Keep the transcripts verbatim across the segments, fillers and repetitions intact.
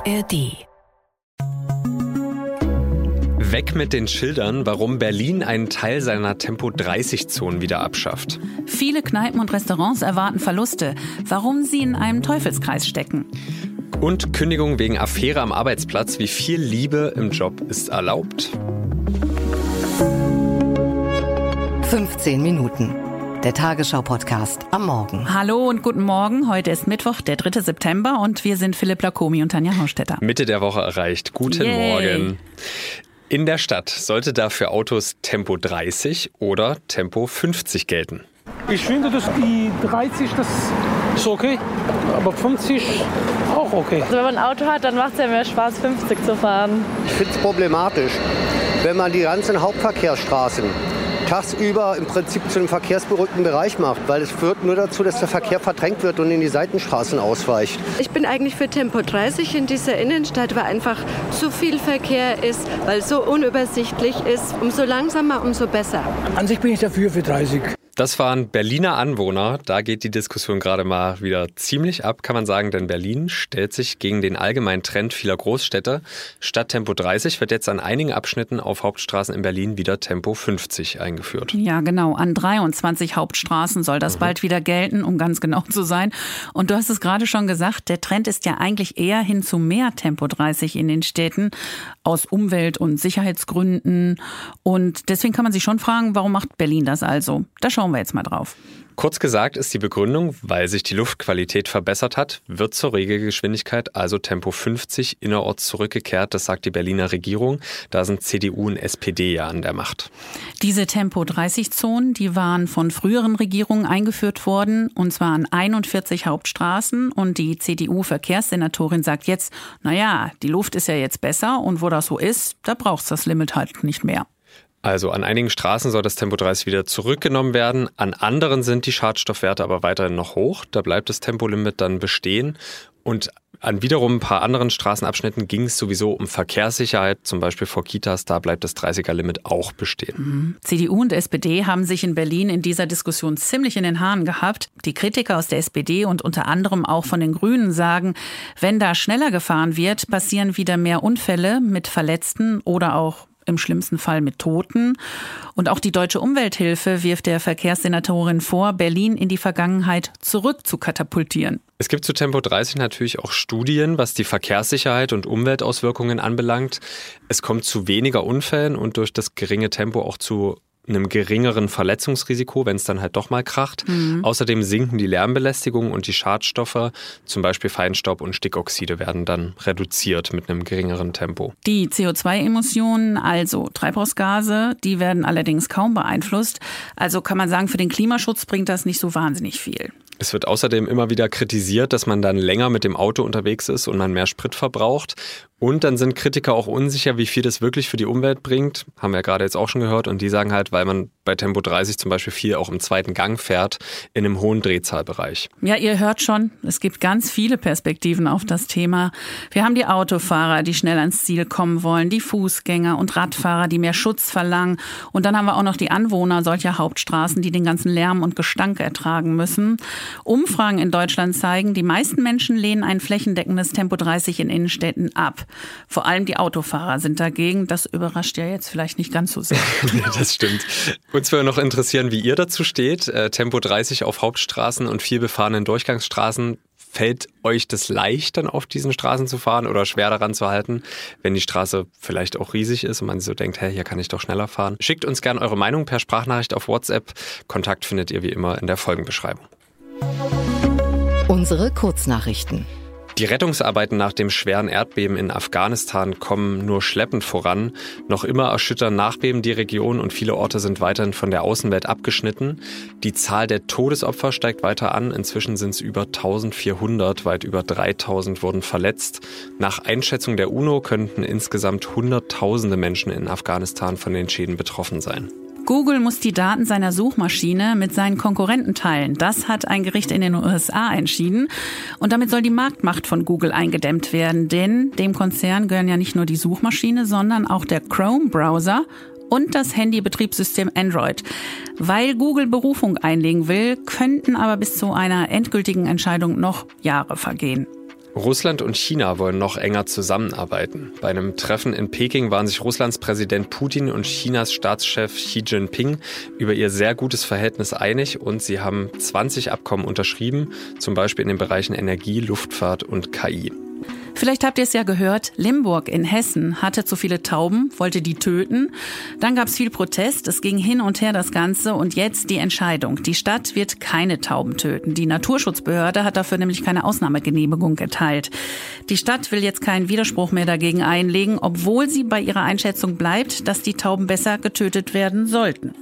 A R D. Weg mit den Schildern, warum Berlin einen Teil seiner Tempo dreißig Zonen wieder abschafft. Viele Kneipen und Restaurants erwarten Verluste, warum sie in einem Teufelskreis stecken. Und Kündigung wegen Affäre am Arbeitsplatz. Wie viel Liebe im Job ist erlaubt? fünfzehn Minuten. Der Tagesschau-Podcast am Morgen. Hallo und guten Morgen. Heute ist Mittwoch, der dritte September und wir sind Philipp Lacomi und Tanja Haustetter. Mitte der Woche erreicht. Guten Yay. Morgen. In der Stadt sollte da für Autos Tempo dreißig oder Tempo fünfzig gelten. Ich finde, dass die dreißig, das ist okay, aber fünfzig auch okay. Also wenn man ein Auto hat, dann macht es ja mehr Spaß, fünfzig zu fahren. Ich finde es problematisch, wenn man die ganzen Hauptverkehrsstraßen tagsüber im Prinzip zu einem verkehrsberuhigten Bereich macht, weil es führt nur dazu, dass der Verkehr verdrängt wird und in die Seitenstraßen ausweicht. Ich bin eigentlich für Tempo dreißig in dieser Innenstadt, weil einfach so viel Verkehr ist, weil es so unübersichtlich ist. Umso langsamer, umso besser. An sich bin ich dafür für dreißig. Das waren Berliner Anwohner. Da geht die Diskussion gerade mal wieder ziemlich ab, kann man sagen, denn Berlin stellt sich gegen den allgemeinen Trend vieler Großstädte. Statt Tempo dreißig wird jetzt an einigen Abschnitten auf Hauptstraßen in Berlin wieder Tempo fünfzig eingeführt. Ja, genau. An dreiundzwanzig Hauptstraßen soll das mhm. bald wieder gelten, um ganz genau zu sein. Und du hast es gerade schon gesagt, der Trend ist ja eigentlich eher hin zu mehr Tempo dreißig in den Städten aus Umwelt- und Sicherheitsgründen. Und deswegen kann man sich schon fragen, warum macht Berlin das also? Da schauen wir jetzt mal drauf. Kurz gesagt ist die Begründung, weil sich die Luftqualität verbessert hat, wird zur Regelgeschwindigkeit, also Tempo fünfzig, innerorts zurückgekehrt. Das sagt die Berliner Regierung. Da sind C D U und S P D ja an der Macht. Diese Tempo dreißig Zonen, die waren von früheren Regierungen eingeführt worden, und zwar an einundvierzig Hauptstraßen. Und die C D U-Verkehrssenatorin sagt jetzt, naja, die Luft ist ja jetzt besser und wo das so ist, da braucht es das Limit halt nicht mehr. Also an einigen Straßen soll das Tempo dreißig wieder zurückgenommen werden. An anderen sind die Schadstoffwerte aber weiterhin noch hoch. Da bleibt das Tempolimit dann bestehen. Und an wiederum ein paar anderen Straßenabschnitten ging es sowieso um Verkehrssicherheit, zum Beispiel vor Kitas. Da bleibt das dreißiger-Limit auch bestehen. Mhm. C D U und S P D haben sich in Berlin in dieser Diskussion ziemlich in den Haaren gehabt. Die Kritiker aus der S P D und unter anderem auch von den Grünen sagen, wenn da schneller gefahren wird, passieren wieder mehr Unfälle mit Verletzten oder auch im schlimmsten Fall mit Toten. Und auch die Deutsche Umwelthilfe wirft der Verkehrssenatorin vor, Berlin in die Vergangenheit zurück zu katapultieren. Es gibt zu Tempo dreißig natürlich auch Studien, was die Verkehrssicherheit und Umweltauswirkungen anbelangt. Es kommt zu weniger Unfällen und durch das geringe Tempo auch zu einem geringeren Verletzungsrisiko, wenn es dann halt doch mal kracht. Mhm. Außerdem sinken die Lärmbelästigung und die Schadstoffe, zum Beispiel Feinstaub und Stickoxide, werden dann reduziert mit einem geringeren Tempo. Die C O zwei Emissionen, also Treibhausgase, die werden allerdings kaum beeinflusst. Also kann man sagen, für den Klimaschutz bringt das nicht so wahnsinnig viel. Es wird außerdem immer wieder kritisiert, dass man dann länger mit dem Auto unterwegs ist und man mehr Sprit verbraucht. Und dann sind Kritiker auch unsicher, wie viel das wirklich für die Umwelt bringt. Haben wir ja gerade jetzt auch schon gehört. Und die sagen halt, weil man bei Tempo dreißig zum Beispiel viel auch im zweiten Gang fährt, in einem hohen Drehzahlbereich. Ja, ihr hört schon, es gibt ganz viele Perspektiven auf das Thema. Wir haben die Autofahrer, die schnell ans Ziel kommen wollen, die Fußgänger und Radfahrer, die mehr Schutz verlangen. Und dann haben wir auch noch die Anwohner solcher Hauptstraßen, die den ganzen Lärm und Gestank ertragen müssen. Umfragen in Deutschland zeigen, die meisten Menschen lehnen ein flächendeckendes Tempo dreißig in Innenstädten ab. Vor allem die Autofahrer sind dagegen. Das überrascht ja jetzt vielleicht nicht ganz so sehr. Das stimmt. Uns würde noch interessieren, wie ihr dazu steht. Äh, Tempo dreißig auf Hauptstraßen und viel befahrenen Durchgangsstraßen. Fällt euch das leicht, dann auf diesen Straßen zu fahren oder schwer daran zu halten, wenn die Straße vielleicht auch riesig ist und man so denkt, hey, hier kann ich doch schneller fahren? Schickt uns gerne eure Meinung per Sprachnachricht auf WhatsApp. Kontakt findet ihr wie immer in der Folgenbeschreibung. Unsere Kurznachrichten. Die Rettungsarbeiten nach dem schweren Erdbeben in Afghanistan kommen nur schleppend voran. Noch immer erschüttern Nachbeben die Region und viele Orte sind weiterhin von der Außenwelt abgeschnitten. Die Zahl der Todesopfer steigt weiter an. Inzwischen sind es über eintausendvierhundert, weit über dreitausend wurden verletzt. Nach Einschätzung der UNO könnten insgesamt Hunderttausende Menschen in Afghanistan von den Schäden betroffen sein. Google muss die Daten seiner Suchmaschine mit seinen Konkurrenten teilen. Das hat ein Gericht in den U S A entschieden. Und damit soll die Marktmacht von Google eingedämmt werden. Denn dem Konzern gehören ja nicht nur die Suchmaschine, sondern auch der Chrome-Browser und das Handybetriebssystem Android. Weil Google Berufung einlegen will, könnten aber bis zu einer endgültigen Entscheidung noch Jahre vergehen. Russland und China wollen noch enger zusammenarbeiten. Bei einem Treffen in Peking waren sich Russlands Präsident Putin und Chinas Staatschef Xi Jinping über ihr sehr gutes Verhältnis einig und sie haben zwanzig Abkommen unterschrieben, zum Beispiel in den Bereichen Energie, Luftfahrt und K I. Vielleicht habt ihr es ja gehört, Limburg in Hessen hatte zu viele Tauben, wollte die töten. Dann gab es viel Protest, es ging hin und her das Ganze und jetzt die Entscheidung. Die Stadt wird keine Tauben töten. Die Naturschutzbehörde hat dafür nämlich keine Ausnahmegenehmigung erteilt. Die Stadt will jetzt keinen Widerspruch mehr dagegen einlegen, obwohl sie bei ihrer Einschätzung bleibt, dass die Tauben besser getötet werden sollten.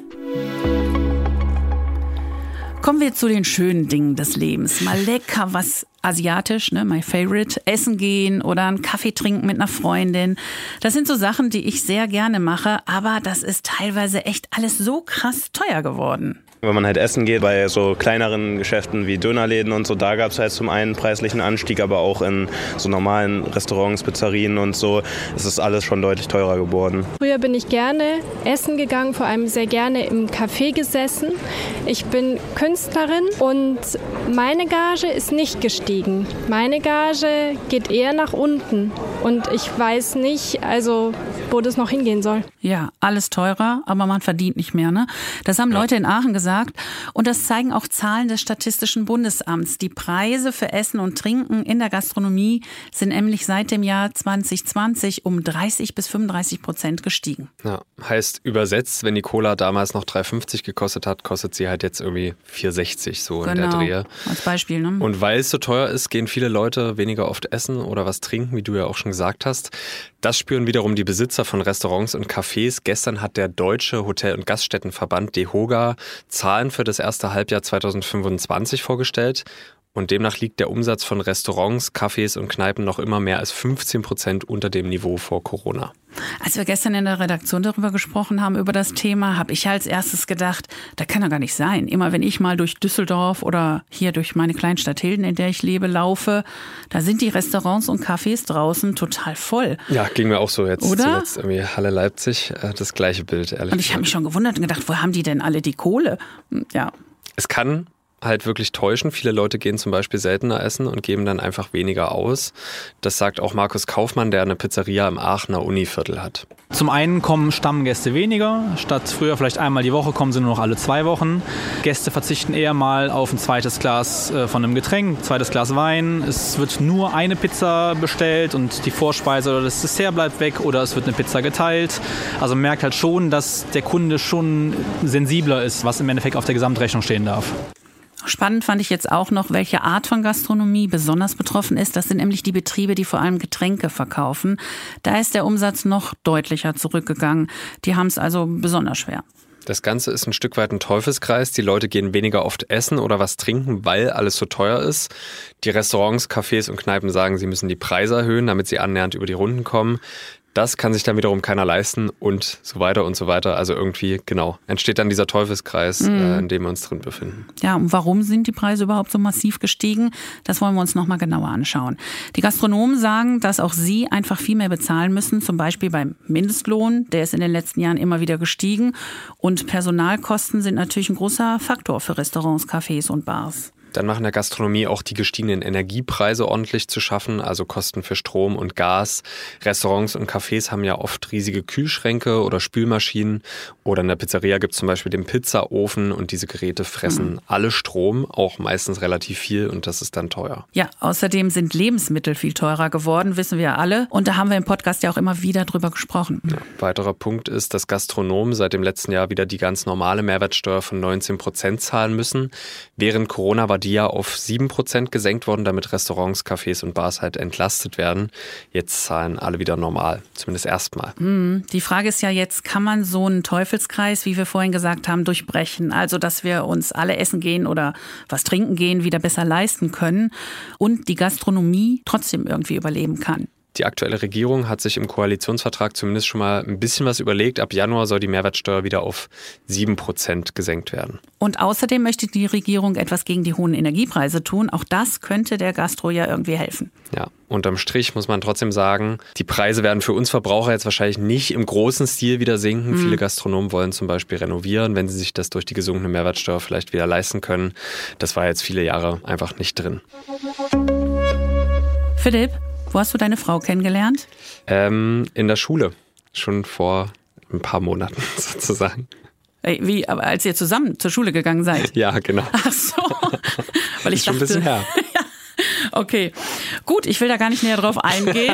Kommen wir zu den schönen Dingen des Lebens. Mal lecker was asiatisch, ne, my favorite, essen gehen oder einen Kaffee trinken mit einer Freundin. Das sind so Sachen, die ich sehr gerne mache, aber das ist teilweise echt alles so krass teuer geworden. Wenn man halt essen geht, bei so kleineren Geschäften wie Dönerläden und so, da gab es halt zum einen preislichen Anstieg, aber auch in so normalen Restaurants, Pizzerien und so, ist es alles schon deutlich teurer geworden. Früher bin ich gerne essen gegangen, vor allem sehr gerne im Café gesessen. Ich bin Künstlerin und meine Gage ist nicht gestiegen. Meine Gage geht eher nach unten und ich weiß nicht, also wo das noch hingehen soll. Ja, alles teurer, aber man verdient nicht mehr, ne? Das haben ja Leute in Aachen gesagt. Und das zeigen auch Zahlen des Statistischen Bundesamts. Die Preise für Essen und Trinken in der Gastronomie sind nämlich seit dem Jahr zwanzig zwanzig um dreißig bis fünfunddreißig Prozent gestiegen. Ja, heißt übersetzt, wenn die Cola damals noch drei fünfzig gekostet hat, kostet sie halt jetzt irgendwie vier sechzig so genau, in der Drehe. Als Beispiel, ne? Und weil es so teuer ist, gehen viele Leute weniger oft essen oder was trinken, wie du ja auch schon gesagt hast. Das spüren wiederum die Besitzer von Restaurants und Cafés. Gestern hat der Deutsche Hotel- und Gaststättenverband DEHOGA Zahlen für das erste Halbjahr zweitausendfünfundzwanzig vorgestellt. Und demnach liegt der Umsatz von Restaurants, Cafés und Kneipen noch immer mehr als fünfzehn Prozent unter dem Niveau vor Corona. Als wir gestern in der Redaktion darüber gesprochen haben, über das Thema, habe ich als erstes gedacht, da kann doch gar nicht sein. Immer wenn ich mal durch Düsseldorf oder hier durch meine Kleinstadt Hilden, in der ich lebe, laufe, da sind die Restaurants und Cafés draußen total voll. Ja, ging mir auch so jetzt. Oder? Zuletzt irgendwie Halle Leipzig, das gleiche Bild, ehrlich. Und ich habe mich schon gewundert und gedacht, wo haben die denn alle die Kohle? Ja. Es kann halt wirklich täuschen. Viele Leute gehen zum Beispiel seltener essen und geben dann einfach weniger aus. Das sagt auch Markus Kaufmann, der eine Pizzeria im Aachener Univiertel hat. Zum einen kommen Stammgäste weniger. Statt früher vielleicht einmal die Woche kommen sie nur noch alle zwei Wochen. Gäste verzichten eher mal auf ein zweites Glas von einem Getränk, ein zweites Glas Wein. Es wird nur eine Pizza bestellt und die Vorspeise oder das Dessert bleibt weg oder es wird eine Pizza geteilt. Also man merkt halt schon, dass der Kunde schon sensibler ist, was im Endeffekt auf der Gesamtrechnung stehen darf. Spannend fand ich jetzt auch noch, welche Art von Gastronomie besonders betroffen ist. Das sind nämlich die Betriebe, die vor allem Getränke verkaufen. Da ist der Umsatz noch deutlicher zurückgegangen. Die haben es also besonders schwer. Das Ganze ist ein Stück weit ein Teufelskreis. Die Leute gehen weniger oft essen oder was trinken, weil alles so teuer ist. Die Restaurants, Cafés und Kneipen sagen, sie müssen die Preise erhöhen, damit sie annähernd über die Runden kommen. Das kann sich dann wiederum keiner leisten und so weiter und so weiter. Also irgendwie, genau, entsteht dann dieser Teufelskreis, mhm. äh, in dem wir uns drin befinden. Ja, und warum sind die Preise überhaupt so massiv gestiegen? Das wollen wir uns nochmal genauer anschauen. Die Gastronomen sagen, dass auch sie einfach viel mehr bezahlen müssen, zum Beispiel beim Mindestlohn. Der ist in den letzten Jahren immer wieder gestiegen. Und Personalkosten sind natürlich ein großer Faktor für Restaurants, Cafés und Bars. Dann machen der Gastronomie auch die gestiegenen Energiepreise ordentlich zu schaffen, also Kosten für Strom und Gas. Restaurants und Cafés haben ja oft riesige Kühlschränke oder Spülmaschinen. Oder in der Pizzeria gibt es zum Beispiel den Pizzaofen und diese Geräte fressen mhm. alle Strom, auch meistens relativ viel und das ist dann teuer. Ja, außerdem sind Lebensmittel viel teurer geworden, wissen wir ja alle. Und da haben wir im Podcast ja auch immer wieder drüber gesprochen. Ja, weiterer Punkt ist, dass Gastronomen seit dem letzten Jahr wieder die ganz normale Mehrwertsteuer von neunzehn Prozent zahlen müssen. Während Corona war die ja auf sieben Prozent gesenkt worden, damit Restaurants, Cafés und Bars halt entlastet werden. Jetzt zahlen alle wieder normal, zumindest erstmal. Die Frage ist ja jetzt, kann man so einen Teufelskreis, wie wir vorhin gesagt haben, durchbrechen? Also, dass wir uns alle essen gehen oder was trinken gehen wieder besser leisten können und die Gastronomie trotzdem irgendwie überleben kann. Die aktuelle Regierung hat sich im Koalitionsvertrag zumindest schon mal ein bisschen was überlegt. Ab Januar soll die Mehrwertsteuer wieder auf sieben Prozent gesenkt werden. Und außerdem möchte die Regierung etwas gegen die hohen Energiepreise tun. Auch das könnte der Gastro ja irgendwie helfen. Ja, unterm Strich muss man trotzdem sagen, die Preise werden für uns Verbraucher jetzt wahrscheinlich nicht im großen Stil wieder sinken. Mhm. Viele Gastronomen wollen zum Beispiel renovieren, wenn sie sich das durch die gesunkene Mehrwertsteuer vielleicht wieder leisten können. Das war jetzt viele Jahre einfach nicht drin. Philipp, wo hast du deine Frau kennengelernt? Ähm, in der Schule. Schon vor ein paar Monaten sozusagen. Ey, wie, aber als ihr zusammen zur Schule gegangen seid? Ja, genau. Ach so. Weil ich ist schon dachte, ein bisschen her. Ja. Okay, gut, ich will da gar nicht näher drauf eingehen.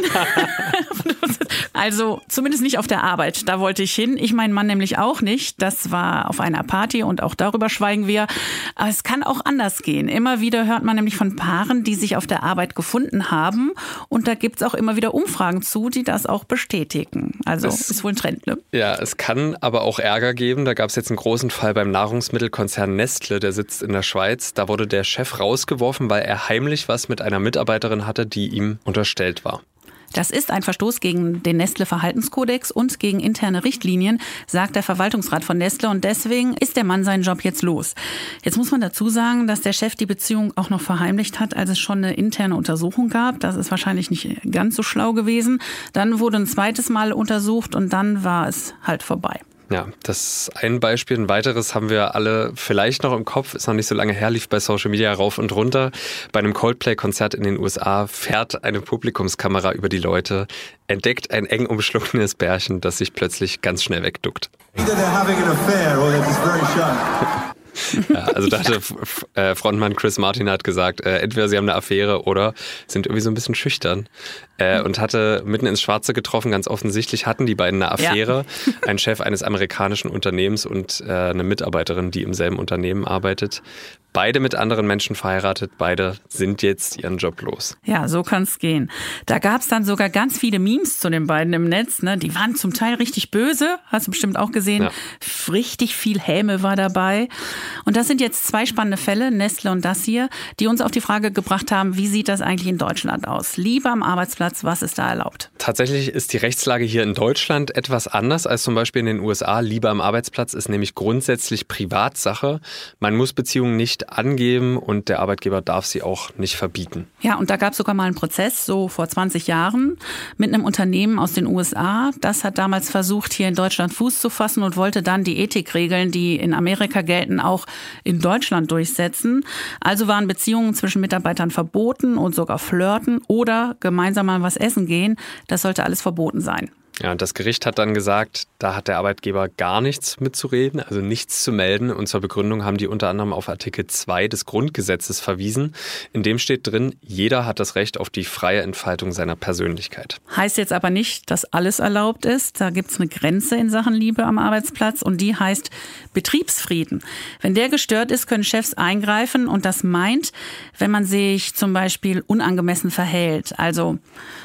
Also zumindest nicht auf der Arbeit, da wollte ich hin. Ich meinen Mann nämlich auch nicht. Das war auf einer Party und auch darüber schweigen wir. Aber es kann auch anders gehen. Immer wieder hört man nämlich von Paaren, die sich auf der Arbeit gefunden haben. Und da gibt es auch immer wieder Umfragen zu, die das auch bestätigen. Also es, ist wohl ein Trend, ne? Ja, es kann aber auch Ärger geben. Da gab es jetzt einen großen Fall beim Nahrungsmittelkonzern Nestle, der sitzt in der Schweiz. Da wurde der Chef rausgeworfen, weil er heimlich was mit einer Mitarbeiterin hatte, die ihm unterstellt war. Das ist ein Verstoß gegen den Nestle-Verhaltenskodex und gegen interne Richtlinien, sagt der Verwaltungsrat von Nestle. Und deswegen ist der Mann seinen Job jetzt los. Jetzt muss man dazu sagen, dass der Chef die Beziehung auch noch verheimlicht hat, als es schon eine interne Untersuchung gab. Das ist wahrscheinlich nicht ganz so schlau gewesen. Dann wurde ein zweites Mal untersucht und dann war es halt vorbei. Ja, das ist ein Beispiel. Ein weiteres haben wir alle vielleicht noch im Kopf, ist noch nicht so lange her, lief bei Social Media rauf und runter. Bei einem Coldplay-Konzert in den U S A fährt eine Publikumskamera über die Leute, entdeckt ein eng umschlungenes Pärchen, das sich plötzlich ganz schnell wegduckt. Either they're having an affair or they're just very shy. Ja, also dachte Frontmann Chris Martin hat gesagt, äh, entweder sie haben eine Affäre oder sind irgendwie so ein bisschen schüchtern. Äh, und hatte mitten ins Schwarze getroffen, ganz offensichtlich hatten die beiden eine Affäre. Ja. Ein Chef eines amerikanischen Unternehmens und äh, eine Mitarbeiterin, die im selben Unternehmen arbeitet. Beide mit anderen Menschen verheiratet, beide sind jetzt ihren Job los. Ja, so kann es gehen. Da gab es dann sogar ganz viele Memes zu den beiden im Netz. Ne? Die waren zum Teil richtig böse, hast du bestimmt auch gesehen. Ja. Richtig viel Häme war dabei. Und das sind jetzt zwei spannende Fälle, Nestle und das hier, die uns auf die Frage gebracht haben, wie sieht das eigentlich in Deutschland aus? Liebe am Arbeitsplatz, was ist da erlaubt? Tatsächlich ist die Rechtslage hier in Deutschland etwas anders als zum Beispiel in den U S A. Liebe am Arbeitsplatz ist nämlich grundsätzlich Privatsache. Man muss Beziehungen nicht angeben und der Arbeitgeber darf sie auch nicht verbieten. Ja, und da gab es sogar mal einen Prozess, so vor zwanzig Jahren, mit einem Unternehmen aus den U S A. Das hat damals versucht, hier in Deutschland Fuß zu fassen und wollte dann die Ethikregeln, die in Amerika gelten, auch in Deutschland durchsetzen. Also waren Beziehungen zwischen Mitarbeitern verboten und sogar Flirten oder gemeinsam mal was essen gehen. Das sollte alles verboten sein. Ja, und das Gericht hat dann gesagt, da hat der Arbeitgeber gar nichts mitzureden, also nichts zu melden. Und zur Begründung haben die unter anderem auf Artikel zwei des Grundgesetzes verwiesen. In dem steht drin, jeder hat das Recht auf die freie Entfaltung seiner Persönlichkeit. Heißt jetzt aber nicht, dass alles erlaubt ist. Da gibt es eine Grenze in Sachen Liebe am Arbeitsplatz und die heißt Betriebsfrieden. Wenn der gestört ist, können Chefs eingreifen und das meint, wenn man sich zum Beispiel unangemessen verhält. Also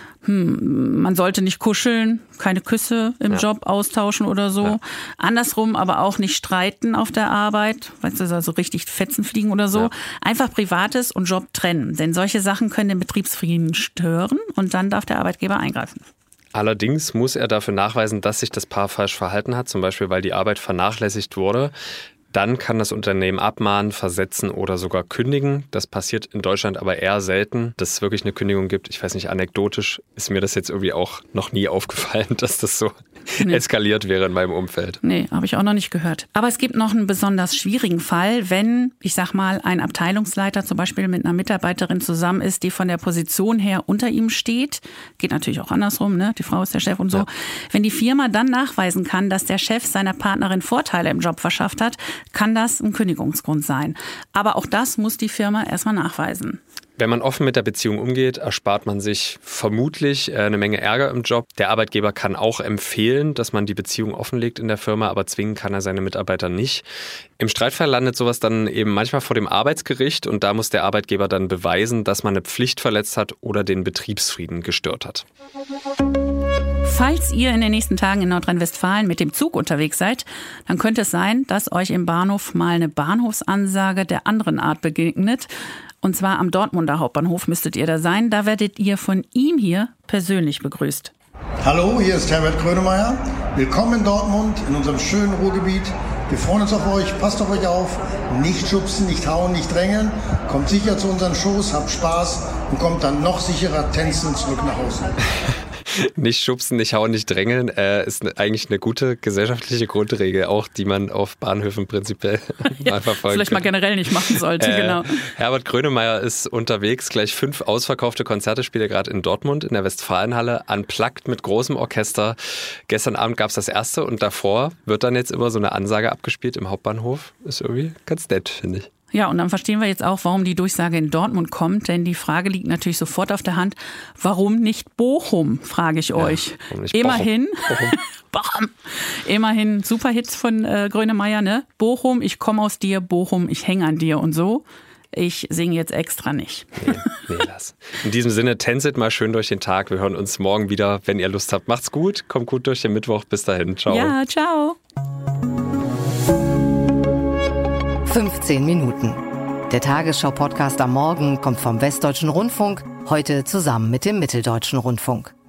Hm, man sollte nicht kuscheln, keine Küsse im ja. Job austauschen oder so. Ja. Andersrum aber auch nicht streiten auf der Arbeit, weißt du, also richtig Fetzen fliegen oder so. Ja. Einfach Privates und Job trennen. Denn solche Sachen können den Betriebsfrieden stören und dann darf der Arbeitgeber eingreifen. Allerdings muss er dafür nachweisen, dass sich das Paar falsch verhalten hat, zum Beispiel weil die Arbeit vernachlässigt wurde. Dann kann das Unternehmen abmahnen, versetzen oder sogar kündigen. Das passiert in Deutschland aber eher selten, dass es wirklich eine Kündigung gibt. Ich weiß nicht, anekdotisch ist mir das jetzt irgendwie auch noch nie aufgefallen, dass das so nee. eskaliert wäre in meinem Umfeld. Nee, habe ich auch noch nicht gehört. Aber es gibt noch einen besonders schwierigen Fall, wenn, ich sag mal, ein Abteilungsleiter zum Beispiel mit einer Mitarbeiterin zusammen ist, die von der Position her unter ihm steht. Geht natürlich auch andersrum, ne? Die Frau ist der Chef und so. Ja. Wenn die Firma dann nachweisen kann, dass der Chef seiner Partnerin Vorteile im Job verschafft hat, kann das ein Kündigungsgrund sein. Aber auch das muss die Firma erstmal nachweisen. Wenn man offen mit der Beziehung umgeht, erspart man sich vermutlich eine Menge Ärger im Job. Der Arbeitgeber kann auch empfehlen, dass man die Beziehung offenlegt in der Firma, aber zwingen kann er seine Mitarbeiter nicht. Im Streitfall landet sowas dann eben manchmal vor dem Arbeitsgericht und da muss der Arbeitgeber dann beweisen, dass man eine Pflicht verletzt hat oder den Betriebsfrieden gestört hat. Falls ihr in den nächsten Tagen in Nordrhein-Westfalen mit dem Zug unterwegs seid, dann könnte es sein, dass euch im Bahnhof mal eine Bahnhofsansage der anderen Art begegnet. Und zwar am Dortmunder Hauptbahnhof müsstet ihr da sein. Da werdet ihr von ihm hier persönlich begrüßt. Hallo, hier ist Herbert Grönemeyer. Willkommen in Dortmund, in unserem schönen Ruhrgebiet. Wir freuen uns auf euch, passt auf euch auf. Nicht schubsen, nicht hauen, nicht drängeln. Kommt sicher zu unseren Shows, habt Spaß und kommt dann noch sicherer tänzelnd zurück nach Hause. Nicht schubsen, nicht hauen, nicht drängeln, äh, ist ne, eigentlich eine gute gesellschaftliche Grundregel, auch die man auf Bahnhöfen prinzipiell ja, mal verfolgen Vielleicht kann. mal generell nicht machen sollte, äh, genau. Herbert Grönemeyer ist unterwegs, gleich fünf ausverkaufte Konzerte spielt er gerade in Dortmund in der Westfalenhalle, unplugged mit großem Orchester. Gestern Abend gab es das erste und davor wird dann jetzt immer so eine Ansage abgespielt im Hauptbahnhof. Ist irgendwie ganz nett, finde ich. Ja, und dann verstehen wir jetzt auch, warum die Durchsage in Dortmund kommt, denn die Frage liegt natürlich sofort auf der Hand, warum nicht Bochum, frage ich euch. Ja, nicht Immerhin, Bochum. Bochum. Immerhin Superhits von äh, Grönemeyer, ne? Bochum, ich komme aus dir, Bochum, ich hänge an dir und so. Ich singe jetzt extra nicht. Nee, nee, lass. In diesem Sinne, tänzet mal schön durch den Tag. Wir hören uns morgen wieder, wenn ihr Lust habt. Macht's gut, kommt gut durch den Mittwoch. Bis dahin, ciao. Ja, ciao. fünfzehn Minuten. Der Tagesschau-Podcast am Morgen kommt vom Westdeutschen Rundfunk, heute zusammen mit dem Mitteldeutschen Rundfunk.